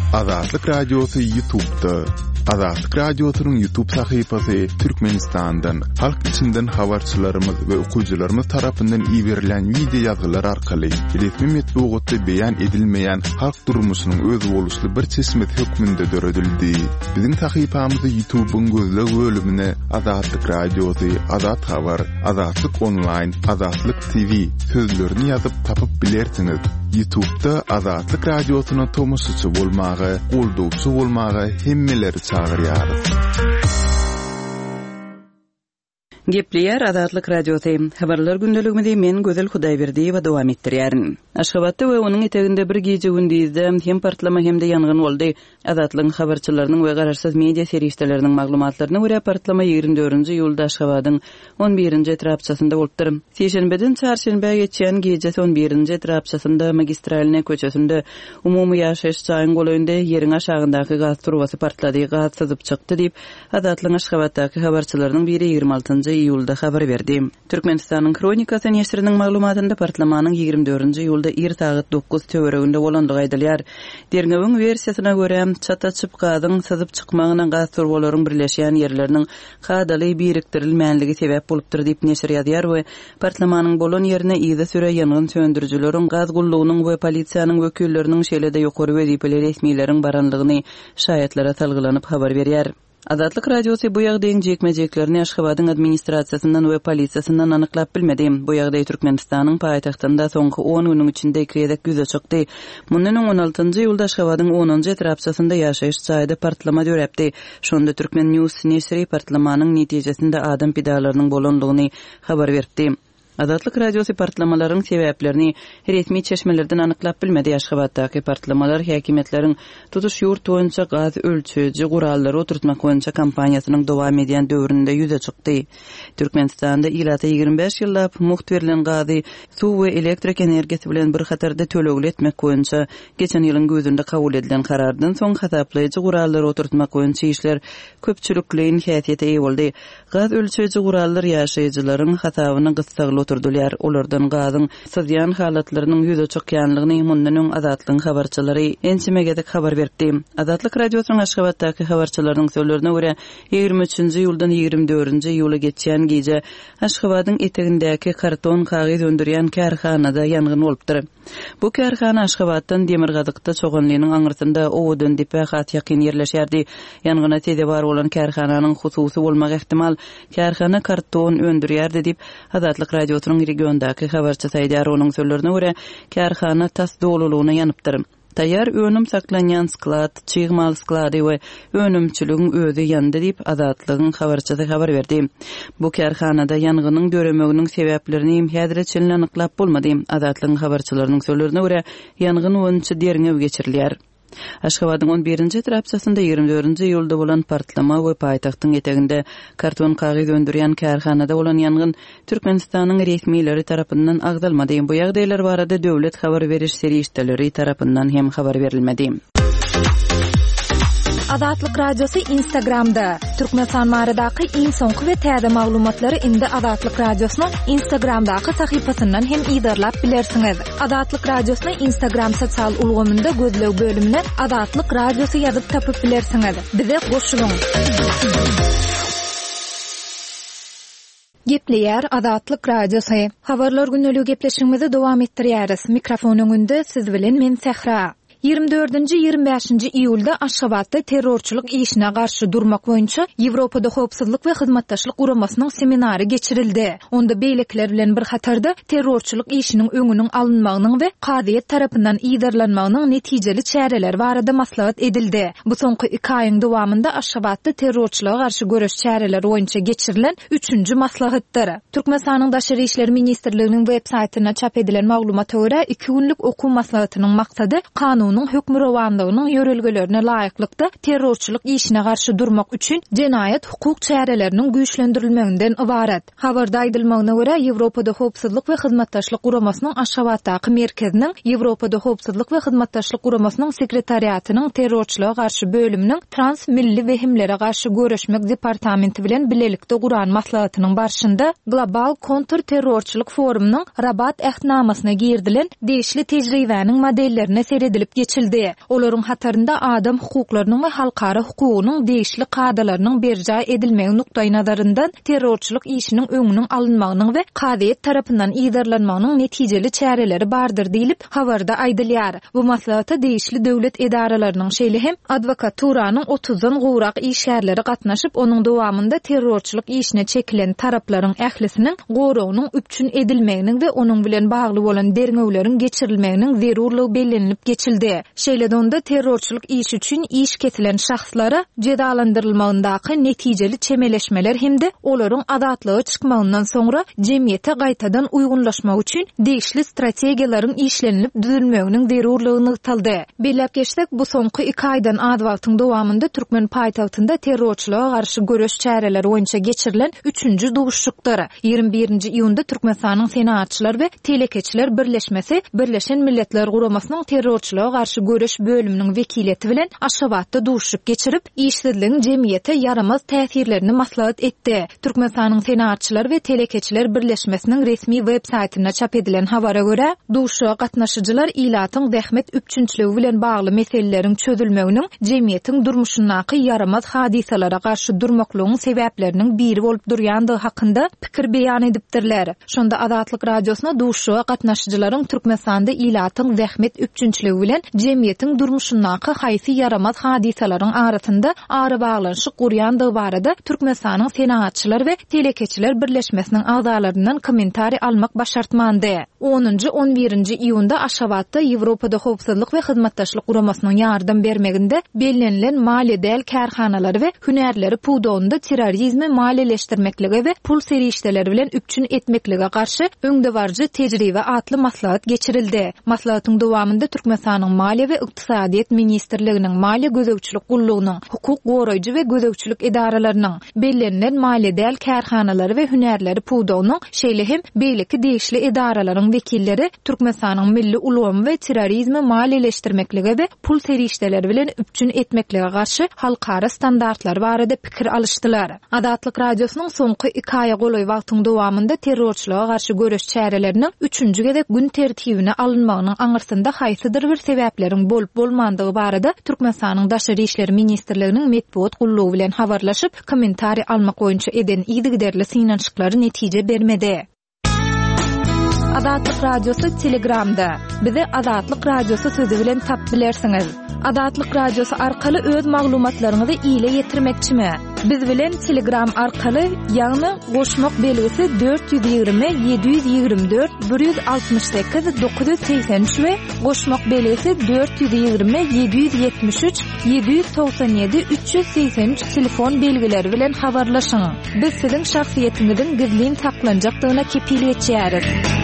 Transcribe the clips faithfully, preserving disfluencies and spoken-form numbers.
Azatlyk Radiosu YouTube'da. Azatlyk Radiosu'nun YouTube sayfasy Türkmenistan'dan, halk içinden habarçylarymyz we okuyjylarymyz tarapyndan ýiberilen video ýazgylar arkaly resmi metbuatda beýan edilmeýän halk durmuşynyň öz boluşly bir çeşmet hökmünde döredildi. Biziň sayfamyzy YouTube'un gözleg bölümine Azatlyk Radiosu, Azat Habar, Azatlyk Online, Azatlyk T V sözlerini ýazyp tapyp bilersiňiz. YouTube'da Azatlyk Radiosu'na tomoşçy bolmagy, goldugçy bolmagy hemmeleri çağırýar. Gepleýär Azatlyk Radiosu. Habarlar gündeliginde men Gözel Hudaýberdi we dowam etdirýärin. Aşgabatda we onuň eteginde bir gece gündizde hem partlama hem de ýangyn boldy. Azatlyk habarçylarynyň we garaşsyz media serişdeleriniň maglumatlaryna görä partlama ýigirme dördünji ýylda Aşgabatyň on birinji etrapçasynda bolupdyr. Seşenbeden çarşembe geçen gece on birinji etrapçasynda magistraline köçesinde umumy ýaşaýyş çaýyň goýunda ýeriň aşagyndaky gaz turbasy partlady, gaz syzyp çykdy diýip Azatlyk Aşgabatdaky habarçylarynyň biri ýygrimi altynjy ýylda habar berdi. Türkmenistanyň Kronikasy näşriniň maglumatynda partlamanyň ýygrimi dördünji ýylda ir saat dokuz töwereginde bolandygy aýdylýar. Derňewiň versiýasyna görä çata çyp gazyň syzyp çykmagyna gaz turbalarynyň birleşýän ýerleriniň gadaly birikdirilmänligi sebäp bolupdyr diýip näşr ýazýar we partlamanyň bolan ýerine ýyda süre ýangyn söndürjüleriň, gaz gullugynyň we polisiýanyň wekilleriniň şeýlede ýokary wezipeli resmiýleriň baranlygyny şaýatlara talgylanyp habar berýär. Azatlyk Radiosu bu ýagdaýyň jekmejeklerini Aşgabatyň administrasiýasyndan we polisiýasyndan anyklap bilmedi. Bu ýagdaý Türkmenistanyň paýtagtynda soňky on güniň içinde kirek güze çykdy. Mundan on altynjy ýylda Aşgabatyň onunjy etrapçasynda ýaşaýyş çaýda partlama döräpdi. Şonda Türkmen News näşri partlamanyň netijesinde adam pidalarynyň bolandygyny habar berdi. Azatlyk Radiosu partlamaların sebäplerini resmi çeşmelerden anyklap bilmedi. Aşgabatdaky partlamalar häkimetleriň tutuş ýurt boýunça gaz ölçüji gurallary oturtmak boýunça kampaniýasynyň dowam edýän döwründe ýüze çykdy. Türkmenistanda ýylata ýygrimi beş ýyllap muht berilen gazy, suw we elektrik energiýasy bilen bir hatarda tölegül etmek boýunça geçen ýylyň gözünde kabul edilen karardan soň hasaplaýjy gurallary oturtmak boýunça işler köpçülikliň häsiýete eýe boldy. Gaz ölçüji gurallar ýaşaýjylaryň hasabyny gysgaly oturdulýar. Olardan gazyň sızýan halatlarynyň ýüze çykýanlygyny mundan Azatlyk habarçylary ençimegedek habar berdi. Azatlyk Radiosynyň Aşgabatdaky habarçylarynyň sözlerine görä ýygrimi üçünji ýyldan ýygrimi dördünji ýyla geçýän gece Aşgabatyň etegindäki karton kagyz öndürýän kärhanada ýangyn bolupdyr. Bu kärhana Aşgabatdan Demirgazykda çoğunlygynyň aňyrtynda owdan dipe hat ýakyn ýerleşýärdi. Ýangyna tede bar bolan kärhananyň hususy bolmak ihtimal kärhana karton öndürýärdi diýip Azatlyk Radiosynyň regiondaky habarçy Saýdar onuň sözlerine görä kärhana tas dolulugyna ýanypdyr. Taýýar önüm saklanýan sklad, çygmal sklady we önümçiligiň özi ýandy diýip Azatlygyň habarçysy habar berdi. Bu kärhanada ýangynyň döremeginiň sebäplerini häzirçe anyklap bolmady. Azatlygyň habarçylarynyň sözlerine görä ýangyn onunçy derňew geçirilýär. Aşgabatyň on birinji etrapçasynda ýygrimi dördünji ýylda bolan partlama we paýtagtyň eteginde karton kagyz öndürýän kärhanada bolan ýangyn Türkmenistanyň resmiýleri tarapyndan agdalmady. Bu ýagdaýlar barada döwlet habar beriş serişdeleri tarapyndan hem habar berilmedi. Azatlyk Radiosu Instagramda. Türkmenistan maradaky iň soňky we täze maglumatlary indi Azatlyk Radiosynyň Instagramdaky sahypasyndan hem ýydarlap bilersiňiz. Azatlyk Radiosynyň Instagram sosial ulgamynda gözleg bölümine Azatlyk Radiosu ýazyp tapyp bilersiňiz. Bize goşulyň. Gepleýär Azatlyk Radiosu. Habarlar günneligi gepleşigimizi dowam etdirýäris. Mikrofonyň önünde siz bilen men Sehra. ýygrimi dördünji ýygrimi beşinji iýulda Aşgabatda terrorçylyk işine garşy durmak boýunça Ýewropada howpsuzlyk we hyzmatdaşlyk guramasynyň seminary geçirildi. Onda beýlekler bilen bir hatarda terrorçylyk işiniň öňüniň alynmagynyň we kadyýet tarapyndan ýydarlanmagynyň netijeli çäreler barada maslahat edildi. Bu soňky iki aýyň dowamında Aşgabatda terrorçylyga garşy görüş çäreleri boýunça geçirilen üçünji maslahatdyr. Türkmenistanyň Daşary işleri ministrliginiň web saýtyna çap edilen maglumata görä iki günlük okuw maslahatynyň maksady kanun Kanunun hökmü rowanlygynyň ýörelgelerine laýyklykda terrorçylyk işine garşy durmak üçin jenaýat hukuk çäreleriniň güýçlendirilmeginden ibaret. Habarda aýdylmagyna görä Ýewropada howpsuzlyk we hyzmatdaşlyk guramasynyň Aşgabatdaky merkeziniň Ýewropada howpsuzlyk we hyzmatdaşlyk guramasynyň sekretariatynyň terrorçylyga garşy bölüminiň transmilli wehimlere garşy görüşmek departamenti bilen bilelikde guran maslahatynyň barşynda global kontrterrorçylyk forumynyň Rabat ähdnamasyna girdilen deşli tejribäniň modellerine seredilip geçildi. Olaryň hatarynda adam hukuklarynyň we halkara hukugynyň değişli kadalarynyň berja edilmegi nukdaý nazaryndan terrorçylyk işiniň öňüniň alynmagynyň we kadyet tarapyndan iýdarlanmagynyň netijeli çäreleri bardyr diýilip habarda aýdylýar. Bu maslahatda değişli döwlet edaralarynyň şeýle hem advokaturanyň otuzdan gowrak işgärleri gatnaşyp onuň dowamında terrorçylyk işine çekilen taraplaryň ählisiniň goragynyň üpçün edilmeginiň we onuň bilen bagly bolan derňewleriň geçirilmeginiň zerurlygy bellenilip geçildi. Şeýle onda terrorçylyk iş üçin iş kesilen şahslara cezalandyrylmagyndaky netijeli çemeleşmeler hemde olaryň adatlygy çykmagyndan soňra jemgyýete gaýtadan uygunlaşmak üçin değişli strategiýalaryň işlenilip düzülmeginiň zerurlygyny ýytaldy. Belläp geçsek, bu soňky iki aýdan az wagtyň dowamında Türkmen paýtagtynda terrorçylyga garşy göreş çäreleri boýunça geçirilen üçüncü duguşşuklar ýygrimi birinji iýunda Türkmenistanyň senatçylar we telekeçiler birleşmesi Birleşen Milletler Guramasynyň terrorçylyga garşy göreş bölüminiň wekileti bilen Aşgabatda duguşşuk geçirip işsizligiň jemgyýete yaramaz täsirlerini maslahat etdi. Türkmenistanyň senatçylar we telekeçiler birleşmesiniň resmi web saýtyna çap edilen habara görä, duguşşuga gatnaşyjylar ilatyň zähmet üpçünçligi bilen bagly meseleleriň çözülmeginiň jemgyýetiň durmuşyndaky yaramaz hadisalara garşy durmaklygyň sebäpleriniň biri bolup durýandygy hakynda pikir beýan edipdirler. Şonda Azatlyk radiosyna duguşşuga gatnaşyjylaryň Türkmenistanda ilatyň zähmet üpçünçligi bilen jemgyýetiň durmuşyndaky haýsy yaramaz hadisalaryň arasynda ara baglanşyk gurýandygy barada Türkmenistanyň senatçylar we telekeçiler birleşmesiniň agzalaryndan kommentari almak başartmandy. onuncu on birinji iýunda Aşgabatda Ýewropada howpsuzlyk we hyzmatdaşlyk guramasynyň ýardam bermeginde bellenlen maliýedäl kärhanalary we hünärleri puwdawynda terrorizmi maliýeleşdirmekligi we pul serişdeleri bilen üpçün etmeklige garşy öňde barjy tejribe atly maslahat geçirildi. Maslahatyň dowamında Türkmenistanyň Maliýe we Ykdysadyýet ministrliginiň Maliýe gözegçilik gullugynyň hukuk goraýjy we gözegçilik edaralarynyň bellenlen maliýedäl kärhanalary we hünärleri puwdawnyň şeýle hem beýleki değişli edaralaryň wekilleri Türkmenistanyň milli ulgamy we terrorizmi maliýeleşdirmekligi we pul serişdeleri bilen üpçün etmeklige garşy halkara standartlar barada pikir alışdylar. Azatlyk radiosynyň soňky iki aýa golaý wagtyň dowamında terrorçylyga garşy göreş çäreleriniň üçüncü gezek gün tertibine alınmagynyň aňyrsynda haýsydyr bir sebäpleriň bolup bolmandygy barada Türkmenistanyň Daşary işleri ministrliginiň medpuat gullugy bilen habarlaşyp kommentari almak boýunça eden ýygyderli synanşyklary netije bermedi. Azatlyk radiosu Telegramda. Bizi Azatlyk radiosu sözi bilen tap bilersiňiz. Azatlyk radiosu arkaly öz maglumatlaryňyzy ýyla ýetirmekçimi? Biz bilen Telegram arkaly ýagny goşmak belgisi dört yüz ýygrimi yedi yüz ýygrimi dört bir yüz altymyş sekiz dokuz yüz seksen üç we goşmak belgisi dört yüz ýygrimi yedi yüz ýetmiş üç yedi yüz togsan ýedi üç yüz seksen üç telefon belgileri bilen habarlaşyň. Biz siziň şahsiýetiňiziň gizlin saklanjakdygyna kepil etýäris.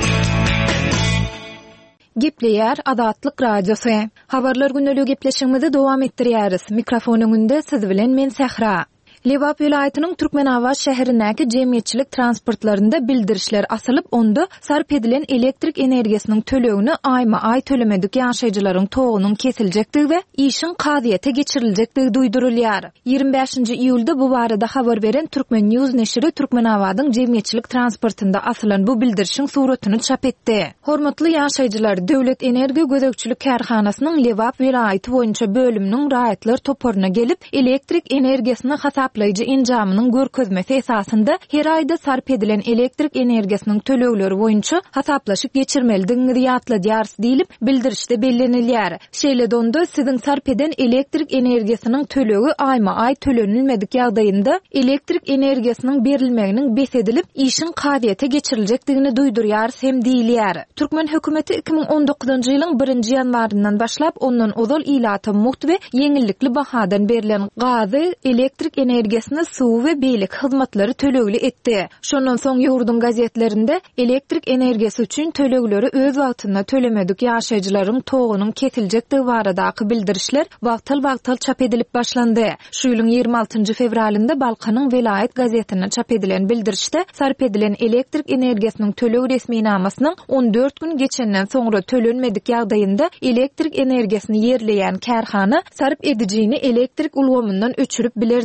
Gepleýär Azatlyk radiosu. Habarlar günneligi gepleşigimizi dowam etdirýäris. Mikrofon öňünde siz bilen men Sehra. Lewap vilayatynyň Türkmenawaz şäherindäki jemgyýetçilik transportlarynda bildirişler asylyp onda sarp edilen elektrik energiýasiniň tölegini aýma-aý tölemedik ýaşaýjylaryň togunyň kesiljekdigi we işin kadyýete geçiriljektigi duýdurulýar. ýygrimi beşinji iýulda bu barada habar beren Türkmen News neşri Türkmenawazyň jemgyýetçilik transportynda asylan bu bildirişiň suratını çap etdi. Hormatly ýaşaýjylar, Döwlet Energiýa Gözegçilik Kärhanasynyň Lewap vilayaty boýunça bölüminiň raýatlar toparyna gelip elektrik energiýasyny hasap Ýygy injamynyň görkezmesi esasında her aýda sarp edilen elektrik energiýasynyň tölegleri boýunça hasaplaşyp geçirmelidiňizi ýatladýar diýilip bildirişde bellenilýär. Şeýle onda siziň sarp eden elektrik energiýasynyň tölegi aýma-aý tölenilmedik ýagdaýynda elektrik energiýasynyň berilmeginiň besedilip işin kadyýete geçirilekdigini duýdurýar hem diýilýär. Türkmen hökümeti iki bin on dokuzunji ýylyň birinji ýanwaryndan başlap ondan ozal ilata muht we ýeňillikli bahadan berilen gazy, elektrik energiýasyny suw we beýlik hyzmatlary tölegli etdi. Şondan soň ýurdun gazetlerinde elektrik energiýasy üçin tölegleri öz wagtynda tölemedik ýaşaýjylaryň togunyň kesiljekdigi baradaky bildirişler wagtal-wagtal çap edilip başlandy. Şu ýylyň ýygrimi altynjy fevralynda Balkanyň Velayet gazetine çap edilen bildirişde sarp edilen elektrik energiýasynyň tölegi resminamasynyň on dört gün geçenden soňra tölenmedik ýagdaýynda elektrik energiýasyny ýerleýän kärhana sarp edijini elektrik ulgamyndan öçürüp biler diýildi.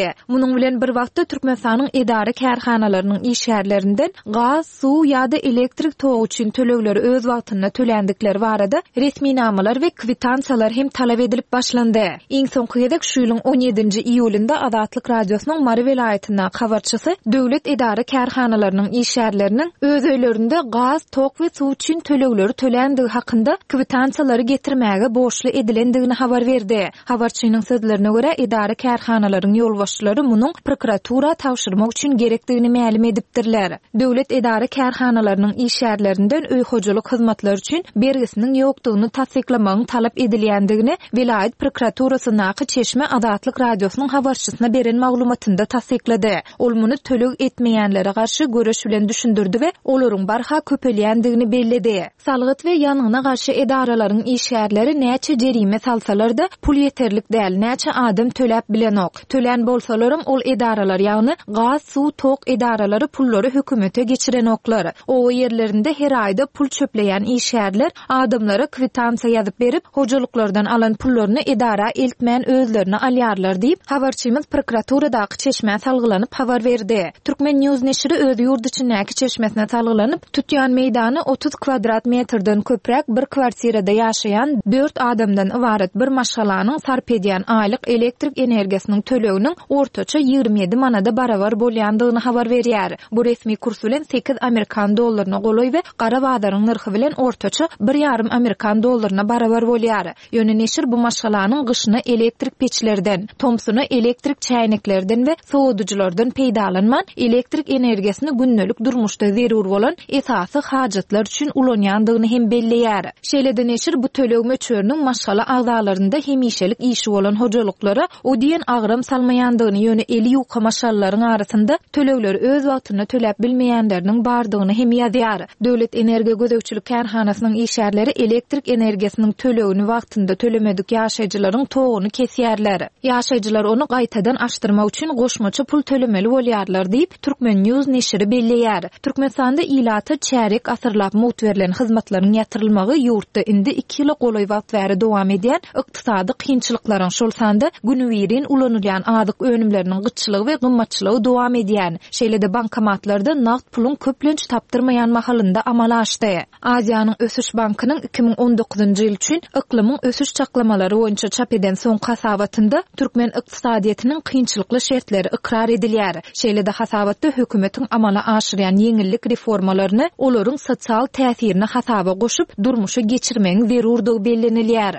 berdi. Munun bilen bir wagtda Türkmenistanyň edara kärhanalarynyň işgärlerinden gaz, suw ýa-da elektrik togy üçin tölegleri öz wagtynda төлendikleri barada resmi namalar we kwitansiýalar hem talap edilip başlandy. Iň soňky ýerek şu ýylyň on ýedinji iýulynda Azatlyk radiosynyň Mary welaýatynyň habarçysy döwlet edara kärhanalarynyň işgärleriniň öz öýlerinde gaz, tok we suw üçin tölegleri tölendigi hakynda kwitansiýalary getirmäge borçly edilendigini habar berdi. Habarçynyň sözlerine görä edara kärhanalarynyň ýolbaşçylary munyň prokuratura tawşyrmak üçin gerekdigini ma'lum edipdirler. Döwlet edara kärhanalarynyň işgärlerinden öý hojalyk hyzmatlary üçin bergisiniň ýokdugyny tasdiklamagyň talap edilýändigini Vilayet prokuraturasynyň Çeşme Azatlyk radiosynyň habarçysyna beren maglumatynda tasdiklady. Ol muny töleg etmeýänlere garşy göreş bilen düşündirdi we olaryň barha köpelýändigini belledi. Salgyt we ýanyna garşy edaralaryň işgärleri näçe jerime salsalar-da pul ýeterlik däl, näçe adam töläp bilen ok. Tölän bolsalarym ol edaralar ýagny gaz, suw, tok edaralary pullary hökümete geçiren oklar. O ýerlerinde her aýda pul çöpleýän işgärler adamlara kwitansiýa ýazyp berip, hojalyklardan alan pullaryny edara eltmän özlerini alýarlar diýip habarçymyz prokuraturadaky çeşme salgylanyp habar berdi. Türkmen News neşri öz ýurt içindäki çeşmesine salgylanyp, tutýan meýdany otuz kvadrat metrden köprek bir kwartirada ýaşaýan dört adamdan ibaret bir maşgalanyň sarp edýän aýlyk elektrik energiýasiniň töleginiň ortaça ýygrimi ýedi manada barabar bolýandygyny habar berýär. Bu resmi kurs bilen sekiz Amerikan dollaryna goloý we gara badaryň narhy bilen ortaça bir ýarym Amerikan dollaryna barabar bolýar. Ýöne neşir bu maşgalanyň gyşyny elektrik peçlerden, tomsuny elektrik çäýneklerden we sowadyjylardan peýdalanman elektrik energiýasyny günnälik durmuşda zerur bolan esasy hajatlar üçin ulanýandygyny hem belleýär. Şeýle neşir bu töleg möçöriniň maşgala agzalarynda hemişelik işi bolan hojalyklara o diýen agram salmaýandygyny ýöne eli ýuka maşgallaryň arasynda tölegleri öz wagtyna töläp bilmeýänleriniň bardygyny hem ýazýar. Döwlet energiýa gözegçilik kärhanasynyň işgärleri elektrik energiýasynyň tölegini wagtynda tölemedik ýaşaýjylaryň toguny kesýärler. Ýaşaýjylar onu gaýtadan açdyrmak üçin goşmaça pul tölemeli bolýarlar diýip Türkmen News neşri belleýär. Türkmenistanda ilata çärek asyrlap mut berilen hyzmatlaryň ýatyrylmagy ýurtda indi iki ýyl golaý wagt bäri dowam edýän ykdysady kynçylyklaryň şol sanda günüwirin ulanylýan adyk önümleriniň gyçylygy we gymmatçylygy dowam edýän. Şeýle-de bankomatlarda nagt pulun köplenç tapdyrmaýan mahalynda amal açdy. Aziýanyň Ösüş bankynyň iki ming on dokuzunji ýyl üçin iklimyň ösüş çaklamalary boýunça çap eden soň hasabatynda Türkmen ykdysadyetiniň kynçylykly şertleri ikrar edilýär. Şeýle-de hasabatda hökümetiň amala aşyrýan ýeňillik reformalaryny olaryň sosial täsirini hasaba goşup durmuşy geçirmeň zerurdygy bellenilýär.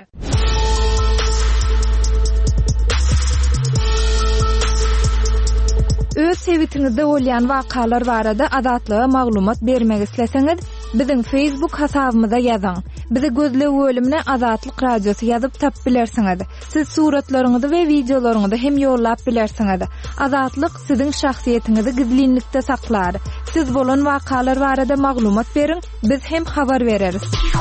Öz sewitinizde bolýan wakalar barada azatlyga maglumat bermek isleseňiz, biziň Facebook hasabymyza ýazyň. Bizi gözle bölümine Azatlyk radiosu ýazyp tap bilersiňiz. Siz suratlaryňyzy we videolaryňyzy hem ýollap bilersiňiz. Azatlyk siziň şahsiýetiniňizi gizlinlikde saklar. Siz bolan wakalar barada maglumat beriň, biz hem habar bereriz.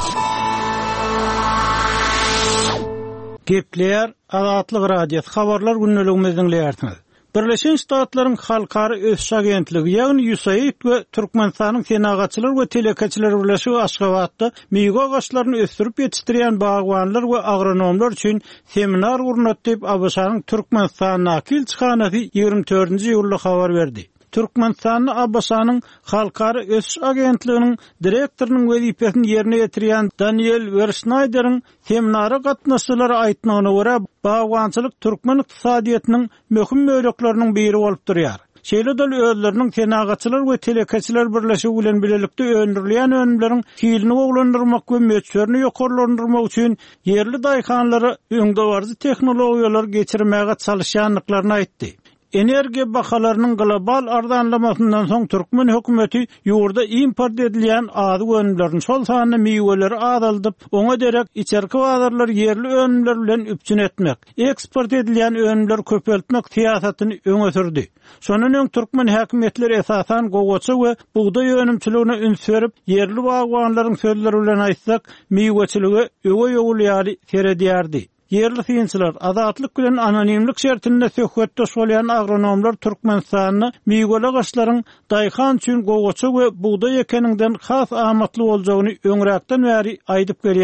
Gepler Azatlyk radiosu habarlar günnäligimiziň dinleýärsiňiz. Birleşen Ştatlaryň Halkary Ösüş Agentligi ýagny U S A I D we Türkmenistanyň Senagatçylar we Telekaçylar birleşigi Aşgabatda meywe agaçlaryny ösdürip ýetişdirýän bagwanlar we agronomlar üçin seminar gurulýar diýip A B S-nyň Türkmenistanyň elçixanasy ýygrimi dördünji ýylda habar berdi. Türkmenistanyň A B S-nyň Halkary Ösüş Agentliginiň direktorynyň wezipesini ýerine ýetirýän Daniel Versnayderyň seminara gatnaşçylary aýtmagyna görä, bagwançylyk türkmen ykdysadyetiniň möhüm möhürleriniň biri bolup durýar. Şeýle dol özleriniň Senagatçylar we Telekaçylar birleşigi bilen bilelikde öndürilýän önümleriň fiilini oglandyrmak we möçörni ýokarlandyrmak üçin ýerli daýhanlary öňdewarjy tehnologiýalar geçirmäge çalışýanlyklaryny aýtdy. Energiýa bahalarynyň global ardanlamasyndan soň Türkmen hökümeti ýurda import edilýän ady önümleriň şol sany meýweleri azaldyp, oňa derek içerki bazarlar ýerli önümler bilen üpçün etmek, eksport edilýän önümler köpeltmek siýasatyny öňe sürdi. Şonuň öň Türkmen häkimetleri esasan gowaça we buğday önümçiligine üns berip, ýerli bagwanlaryň sözleri bilen aýtsak, meýwečiligi öňe ýogulýary seredýärdi. Yerli fiýinçiler azatlyk bilen anonimlik şertinde söhbetde bolýan agronomlar Türkmenistanyny meýweli gaçlaryň daýhan üçin gowaça we buğday ekeninden has amatly boljagyny öňräkden bäri aýdyp gelýärler.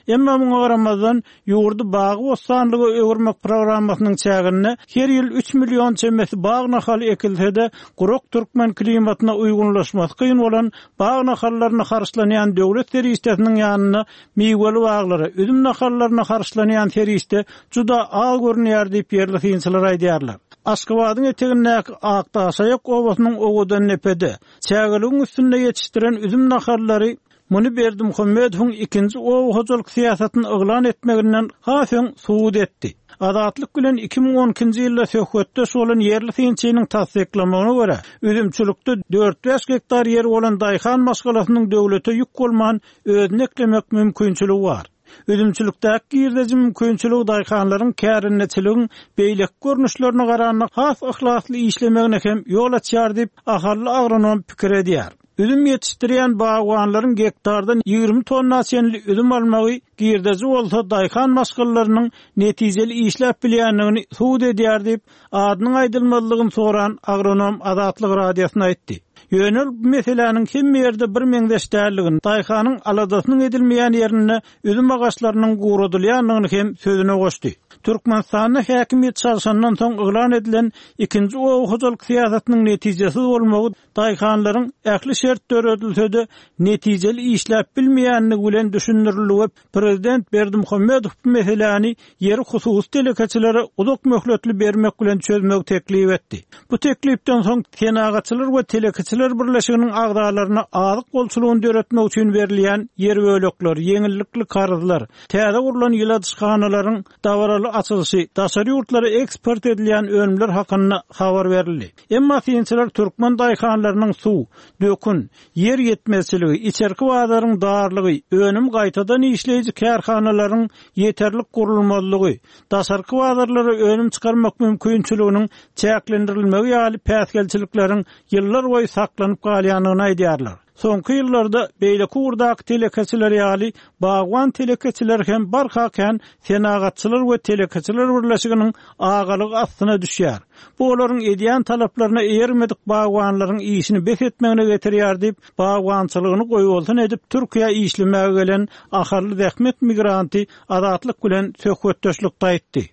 Emma muňa garamazdan ýurdu bagy bostanlygy öwürmek programmasynyň çägine her ýyl üç million çemesi bag nahaly ekilse-de guruk türkmen klimatyna uygunlaşmasy kyn bolan bag nahallaryna karşylanýan döwlet serýistesiniň ýanyna meýweli baglary, üzüm nahallaryna karşylanýan serýiste juda az görnýär diýip ýerli synçylar aýdýarlar. Aşgabatyň etegindäki Aktaşaýak owasynyň owadan nepede çägeligiň üstünde ýetişdiren üzüm nahallary Muny Berdi Muhammedowyň ikinji owa hojalyk siýasatyny yglan etmeginden hasyň suud etdi. Adatlyk bilen iki ming on ikinji ýylda söhbetde bolan ýerli synçynyň tasdiklamagyna görä, üzümçülükde dört beş hektar ýer bolan Daýhan maşgalasynyň döwlete ýük bolman özüne eklemek mümkinçiligi bar. Üzümçülükdäki girdejim mümkinçiligi Daýhanlaryň kärinneçiligiň beýlek görnüşlerini garanyk has ihlasly işlemegine hem ýol açýar diýip ahally agronom pikir edýär. Üzüm yetiştirýän bagwanlaryň gektardan ýygrimi tonna çenli üzüm almagy girdeji bolsa Daýhan maşgallarynyň netijeli işläp bilýänligini suud edýär diýip adynyň aýdylmalygyny soran agronom Azatlyk radiosyna aýtdy. Ýönel meseleniň kim ýerde bir meňdeş däldigini, Daýhanyň aladasynyň edilmeýän ýerine üzüm agaçlarynyň gurudylýanlygyny hem sözüne goşdy. Türkmenistanda häkimiýet çarşandan soň yglan edilen ikinji owa hojalyk siýasatynyň netijesi bolmagy Daýhanlaryň ähli şertleri ödülsede netijeli işläp bilmeýänligi bilen düşündirilip, prezident Berdi Muhammedow bu meseleni ýeri hususy telekeçilere uzak möhletli bermek bilen çözmek teklip etdi. Bu teklipden soň Senagatçylar we Telekeçiler birleşiginiň agdalaryna azyk bolçulugyny döretmek üçin berilýän ýer bölekler, yeňillikli karyzlar, täze gurulan ýyladyşkanalaryň dawaraly açylyşy, daşary ýurtlara eksport edilýän önümler hakyna habar berildi. Emma synçylar türkmen daýhanlarynyň suw, dökün, yer ýetmezçiligi, içerki bazarlaryň darlygy, önüm gaýtadan işleýiji kärhanalaryň ýeterlik gurulmalygy, daşarky bazarlara önüm çykarmak mümkinçiliginiň çäklendirilmegi ýaly päsgelçilikleriň ýyllar boýy saklanyp galýanyny aýdýarlar. Soňky ýyllarda beýleki urdak telekeçiler ýaly bagwan telekeçiler hem barhaken Senagatçylar we Telekeçiler birleşiginiň agalygy astyna düşýär. Bu olaryň edýän talaplaryna eýermedik bagwanlaryň işini bes etmegine getirýär diýip bagwançylygyny goýbolsun edip Türkiýe işlemege gelen ahally zähmet migranty Azatlyk bilen söhbetdeşlikde aýtdy.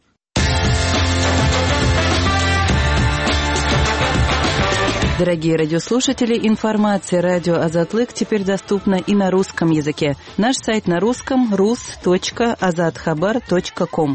Дорогие радиослушатели, информация радио «Азатлык» теперь доступна и на русском языке. Наш сайт на русском рус точка азатхабар точка ком.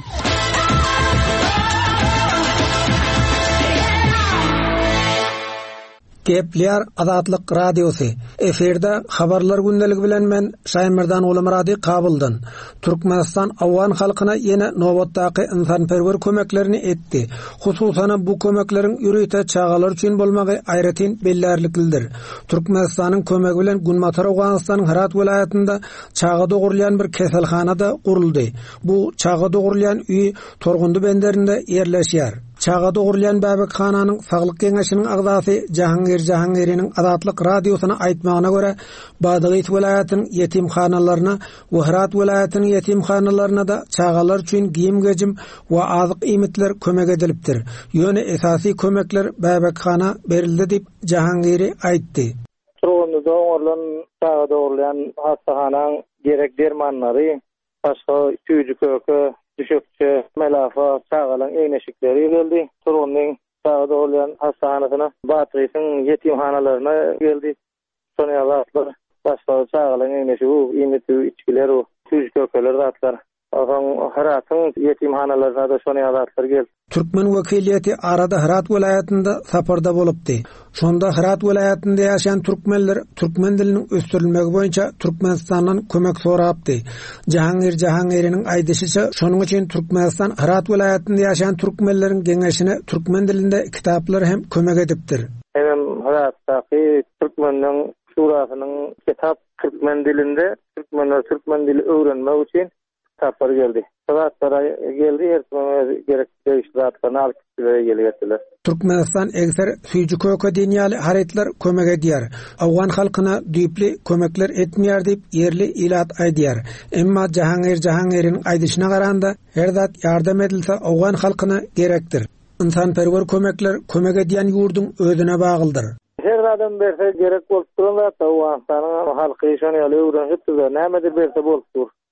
Gepler Azatlyk radiosu. Eferde habarlar gündəligi bilen men Şaýmyrdan Ulamrady kabuldan. Türkmenistan Awgan halkyna ýene nowatdaky insanperwer kömeklerini etdi. Hususan bu kömekleriň ýürüýte çağalar üçin bolmagy aýratyn bellerliklidir. Türkmenistanyň kömegi bilen Gunmatar Awganystanyň Herat welaýatynda çağa dogurlayan bir keselhanada guruldy. Bu çağa dogurlayan üý Torgundy benderinde ýerleşýär. Çağa dogurlayan Babakhananyň saglyk geňeşiniň agdasy Jahangir Jahangiriniň Azatlyk radiosyna aýtmagyna görä, Badagyt welaýatynyň ýetimhanalaryna we Herat welaýatynyň ýetimhanalaryna da çağalar üçin giyim gejim we azyk iýmitler kömek edilipdir. Ýöne esasy kömekler Babakhana berildi diýip Jahangiri aýtdy. Torgundy dogurlan çağa dogurlayan hastahanaň gerek dermanlary, başga tüýjü köke düşükçe, melafa, çağalan eýneşikleri geldi. Torgundyň çağa dogurlayan hastahanasyna, Batyrysyň ýetimhanalarına geldi. Şonu ýazatlar, başga çağalan eýneşigi, iýmiti, içkiler, tüýjü kökeler zatlar. Oňa Heratyň ýetimhanalarına da şonu ýazatlar geldi. Türkmen wekiliýeti arada Herat welaýatynda saparda bolupdy. Şonda Herat welaýatynda ýaşaýan türkmenler türkmen diliniň ösdürilmegi boýunça Türkmenistandan kömek sorapdy. Jahangir Jahangiriniň aýdysýça, şonuň üçin Türkmenistan Herat welaýatynda ýaşaýan türkmenleriň geňeşine türkmen dilinde kitaplar hem kömek edipdir. Hem Heratdaky türkmeniň şurasynyň kitap türkmen dilinde, türkmenler türkmen dili öwrenmek üçin kitaplar geldi. Saatlara geldi, her gerek değiştiratlarını alıp geldiler. Türkmenistan egser süýjü köke dinýäli hareketler kömek edýär. Awgan halkyna düýpli kömekler etmeýär diýip ýerli ilat aýdýar. Emma Jahangir Jahangiriniň aýdyşyna garanda her zat ýardam edilse Awgan halkyna gerekdir. İnsanperwer kömekler kömek edýän ýurdun özüne bagyldyr. Her adam berse gerek bolup duranda Awganstanyň halky şonu ýaly öwrenip näme de berse bolup dur.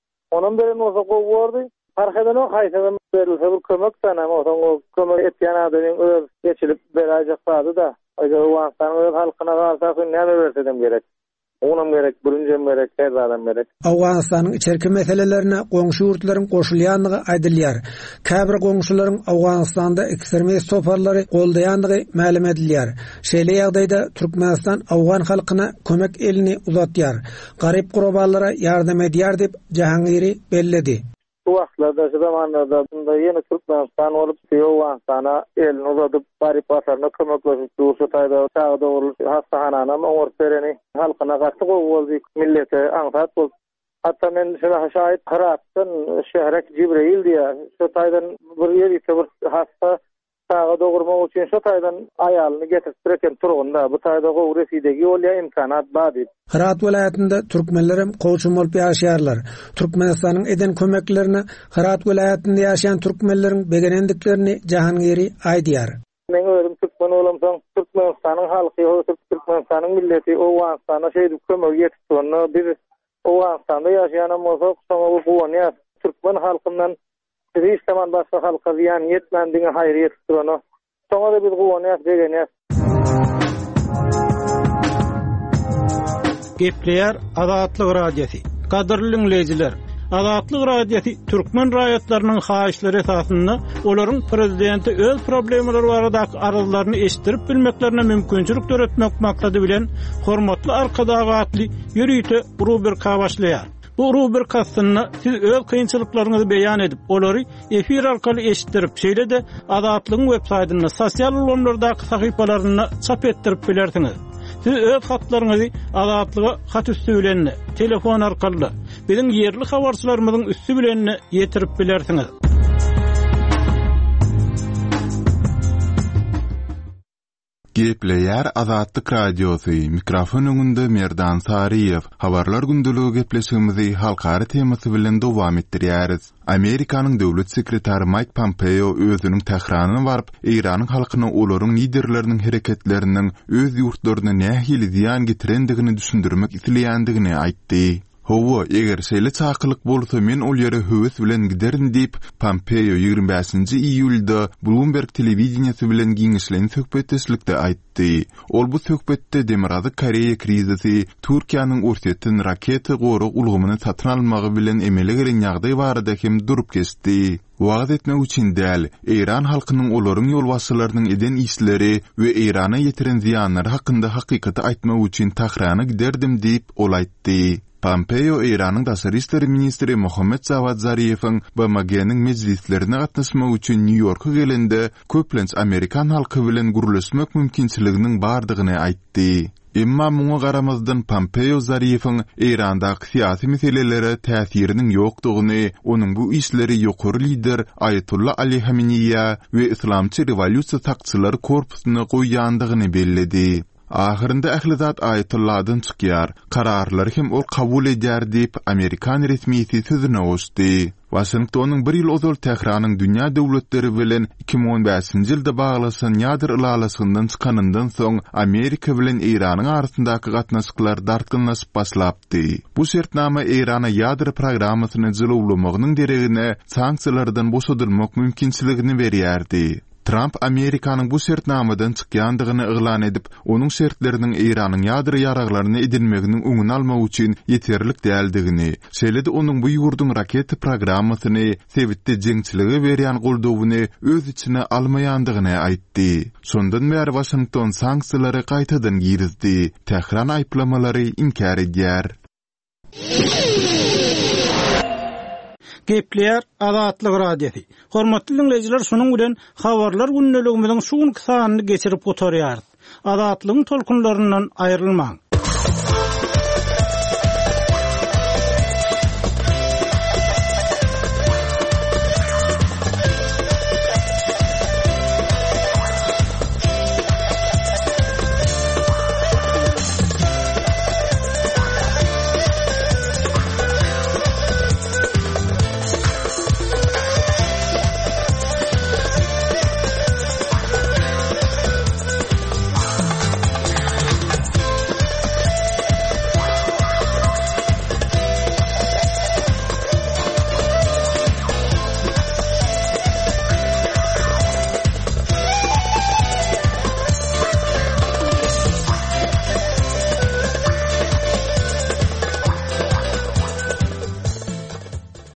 Onun beren olsa gowy arkadan o haytadan berilse bir kömek sana o kömek etýän adamyň öz geçilip berajak bazy da aýda Awganistan öz halkyna garşy näme bersedem gerek. Onam gerek, birinjem gerek, her adam gerek. Awganistanyň içerki meselelerine goňşy ýurtlaryň goşulýanlygy aýdylýar. Käbir goňşularyň Awganistanda ekstremist toparlary goldaýanlygy ma'lum edilýär. Şeýle ýagdaýda Türkmenistan Awgan halkyna kömek elini uzatýar. Garyp guraballara ýardam edýär dip Jahangiri belledi. Bu wagtlarda şu zamanlarda bunda ýene Türkmenistan olup Awganistana elini uzatyp garyp basaryna kömekleşip dursa taýda tagda olup hastahanana oňor bereni halkyna gaty boldy millete aňsat bol. Hatta men şuna şahit Karatdan şehrek Jibril diýär. Şu taýdan bir ýeri bir hasta tagda dogurmak üçin şu taýdan aýalyny getirip berken turgunda bu taýda gowy residegi bolýa imkanat bar. Herat vilayetinde Türkmenlerim goşum bolup ýaşaýarlar. Türkmenistanyň eden kömeklerini Herat vilayetinde ýaşaýan türkmenleriň begenendiklerini Jahangiri aýdýar. Men özüm Türkmen olamsaň Türkmenistanyň halky, Türkmenistanyň milleti Awganistana şeýle kömek ýetipdirni biz Awganistanda ýaşaýan bolsak, şoňa bu goňa Türkmen halkyndan hiç zaman başga halka ziyan ýetmändiňi haýry ýetipdirni. Şoňa da biz goňa degenýär. Gepleýär Azatlyk radiosi. Gadyrly dinleýijiler, Azatlyk radiosi türkmen raýatlarynyň haýyşlary esasynda olaryň prezidenti öz problemleri barada aralyklaryny eşdirip bilmeklerine mümkinçilik töretmek maksady bilen hormatly arkadagatly ýürüýte rubrika başlaýar. Bu rubrikasyny siz öz kynçylyklaryňyzy beýan edip, olary efir arkaly eşitdirip, şeýle de Azatlygyň web saýtyna, sosial ulanlardaky sahypalaryna çap etdirip bilersiňiz. Siz öz hatlaryňyzy Azatlyga hat üstü bilen, telefon arkaly, biziň ýerli habarçylarymyzyň üstü bilen ýetirip bilersiňiz. Gepleýär Azatlyk radiosu. Mikrofon öňünde Merdan Sariýew. Habarlar gündüligi gepleşigimizi halkary temasy bilen dowam etdirýäris. Amerikanyň döwlet sekretary Mike Pompeo özüniň Tehranyna baryp, Iranyň halkyna olaryň liderleriniň hereketlerinden öz ýurtlaryna nähili ziýan getirendigini düşündirmek isleýändigini aýtdy. Howa, eger şeýle çakylyk bolsa men ol ýere höwes bilen giderin diýip Pompeo ýygrimi beşinji iýulda Bloomberg telewizionyasy bilen giňişlen söhbetdeşlikde aýtdy. Ol bu söhbetde Demirady Koreýa krizisi, Türkiýanyň ursetden raketa goru ulgamyny satyn almagy bilen emele gelen ýagdaý barada hem durup geçdi. Wagt etmek üçin däl, Iran halkynyň olaryň ýolbaşçylarynyň eden işleri we Irana ýetiren ziýanlary hakynda hakykaty aýtmak üçin Tehrana giderdim diýip ol aýtdy. Pompeo Iranyň daşary işleri ministri Mohammed Javad Zariýewiň B M G'niň mejlislerine gatnaşmak üçin New Yorka gelende köplenç Amerikan halky bilen gurulşmak mümkinçiliginiň bardygyny aýtdy. Emma muňa garamazdan Pompeo Zariýewiň Irandaky syýasy meselelere täsiriniň ýokdugyny, onuň bu işleri ýokary lider Ayatullah Ali Hameneýa we Islamçy rewolýusiýa takçylary korpusyna goýýandygyny belledi. Ahirinde ähli-zat Ayatullahdan çykýar, kararlary hem ol kabul edýär diýip Amerikan resmiýeti sözüne goşdy. Washingtonyň bir ýyl ozal Tehranyň dünýä döwletleri bilen iki ming on beşinji ýylda baglasan ýadyr ulalaşyndan çykanyndan soň Amerika bilen Iranyň arasyndaky gatnaşyklar dartynlaşyp başlapdy. Bu şertnama Irana ýadyr programmasyny jylawlamagynyň deregine sanksiýalardan boşadylmak mümkinçiligini berýärdi. Trump Amerikanyň bu şertnamadan çykýandygyny eglan edip, onuň şertleriniň Iranyň ýadyr ýaraglaryny edilmeginiň öňüni almak üçin ýeterlik däldigini, şeýle de onuň bu ýurdun raket programmasyny Sewitde jeňçiligi berýän goldawyny öz içine almaýandygyny aýtdy. Şondan bäri Washington sanksiýalary gaýtadan girizdi. Tehran aýplamalary inkar edýär. Gepleýär Azatlyk radiosi. Hormatly dinleýijiler, şonuň bilen habarlar günneligimiziň şu günki sanyny geçirip oturýar. Azatlygyň tolkunlaryndan aýrylmaň.